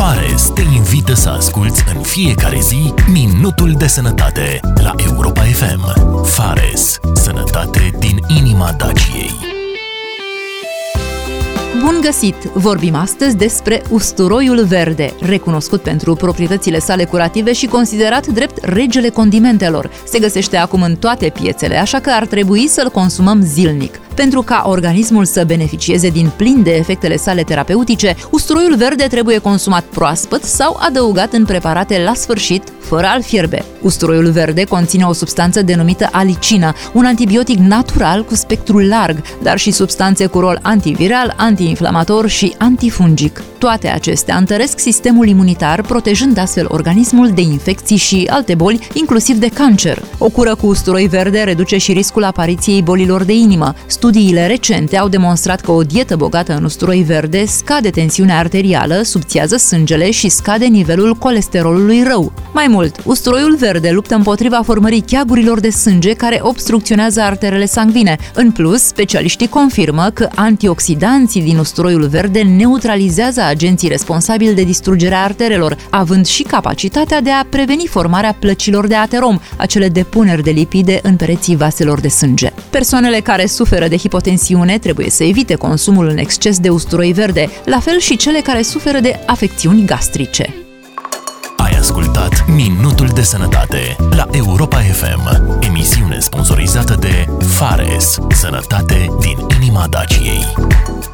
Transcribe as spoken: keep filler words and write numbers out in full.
Fares te invită să asculți în fiecare zi Minutul de Sănătate la Europa F M. Fares, sănătate din inima Daciei. Bun găsit! Vorbim astăzi despre usturoiul verde, recunoscut pentru proprietățile sale curative și considerat drept regele condimentelor. Se găsește acum în toate piețele, așa că ar trebui să-l consumăm zilnic. Pentru ca organismul să beneficieze din plin de efectele sale terapeutice, usturoiul verde trebuie consumat proaspăt sau adăugat în preparate la sfârșit, fără a-l fierbe. Usturoiul verde conține o substanță denumită alicină, un antibiotic natural cu spectru larg, dar și substanțe cu rol antiviral, antiinflamator și antifungic. Toate acestea întăresc sistemul imunitar, protejând astfel organismul de infecții și alte boli, inclusiv de cancer. O cură cu usturoi verde reduce și riscul apariției bolilor de inimă. Studiile recente au demonstrat că o dietă bogată în usturoi verde scade tensiunea arterială, subțiază sângele și scade nivelul colesterolului rău. Mai mult, usturoiul verde luptă împotriva formării cheagurilor de sânge care obstrucționează arterele sanguine. În plus, specialiștii confirmă că antioxidanții din usturoiul verde neutralizează agenții responsabili de distrugerea arterelor, având și capacitatea de a preveni formarea plăcilor de aterom, acele depuneri de lipide în pereții vaselor de sânge. Persoanele care suferă de hipotensiune trebuie să evite consumul în exces de usturoi verde, la fel și cele care suferă de afecțiuni gastrice. Ai ascultat Minutul de Sănătate la Europa F M, emisiune sponsorizată de Fares, sănătate din inima Daciei.